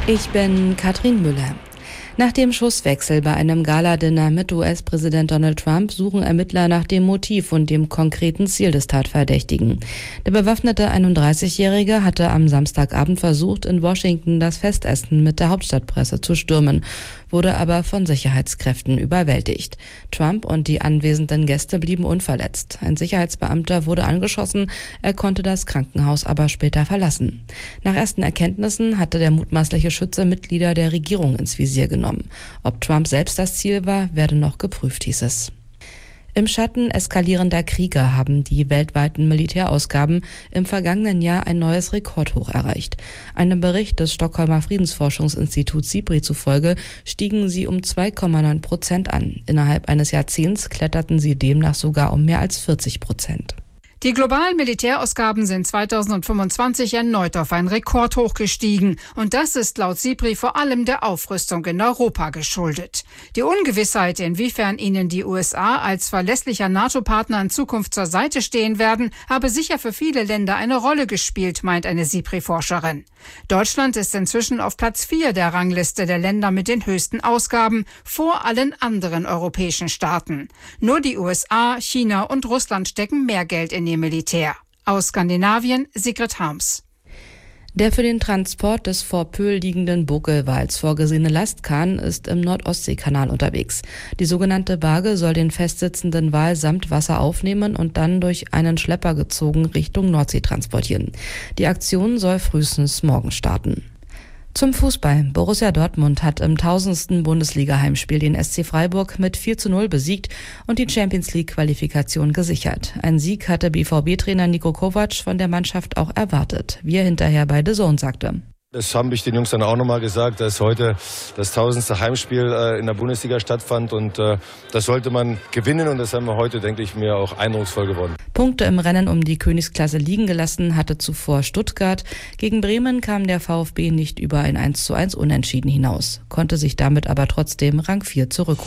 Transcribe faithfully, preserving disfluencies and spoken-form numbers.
Ich bin Katrin Müller. Nach dem Schusswechsel bei einem Galadinner mit U S-Präsident Donald Trump suchen Ermittler nach dem Motiv und dem konkreten Ziel des Tatverdächtigen. Der bewaffnete einunddreißigjährige hatte am Samstagabend versucht, in Washington das Festessen mit der Hauptstadtpresse zu stürmen, wurde aber von Sicherheitskräften überwältigt. Trump und die anwesenden Gäste blieben unverletzt. Ein Sicherheitsbeamter wurde angeschossen, er konnte das Krankenhaus aber später verlassen. Nach ersten Erkenntnissen hatte der mutmaßliche Schütze Mitglieder der Regierung ins Visier genommen. Ob Trump selbst das Ziel war, werde noch geprüft, hieß es. Im Schatten eskalierender Kriege haben die weltweiten Militärausgaben im vergangenen Jahr ein neues Rekordhoch erreicht. Einem Bericht des Stockholmer Friedensforschungsinstituts SIPRI zufolge stiegen sie um zwei Komma neun Prozent an. Innerhalb eines Jahrzehnts kletterten sie demnach sogar um mehr als vierzig Prozent. Die globalen Militärausgaben sind zweitausendfünfundzwanzig erneut auf ein Rekordhoch gestiegen. Und das ist laut SIPRI vor allem der Aufrüstung in Europa geschuldet. Die Ungewissheit, inwiefern ihnen die U S A als verlässlicher NATO-Partner in Zukunft zur Seite stehen werden, habe sicher für viele Länder eine Rolle gespielt, meint eine SIPRI-Forscherin. Deutschland ist inzwischen auf Platz vier der Rangliste der Länder mit den höchsten Ausgaben, vor allen anderen europäischen Staaten. Nur die U S A, China und Russland stecken mehr Geld in ihr Militär. Aus Skandinavien, Sigrid Harms. Der für den Transport des vor Pöhl liegenden Buckelwals vorgesehene Lastkahn ist im Nordostseekanal unterwegs. Die sogenannte Waage soll den festsitzenden Wal samt Wasser aufnehmen und dann durch einen Schlepper gezogen Richtung Nordsee transportieren. Die Aktion soll frühestens morgen starten. Zum Fußball. Borussia Dortmund hat im tausendsten Bundesliga-Heimspiel den S C Freiburg mit vier zu null besiegt und die Champions-League-Qualifikation gesichert. Ein Sieg hatte B V B-Trainer Niko Kovac von der Mannschaft auch erwartet, wie er hinterher bei The Zone sagte. Das habe ich den Jungs dann auch nochmal gesagt, dass heute das tausendste Heimspiel äh, in der Bundesliga stattfand und äh, das sollte man gewinnen und das haben wir heute, denke ich mir, auch eindrucksvoll gewonnen. Punkte im Rennen um die Königsklasse liegen gelassen hatte zuvor Stuttgart. Gegen Bremen kam der VfB nicht über ein eins zu eins Unentschieden hinaus, konnte sich damit aber trotzdem Rang vier zurückholen.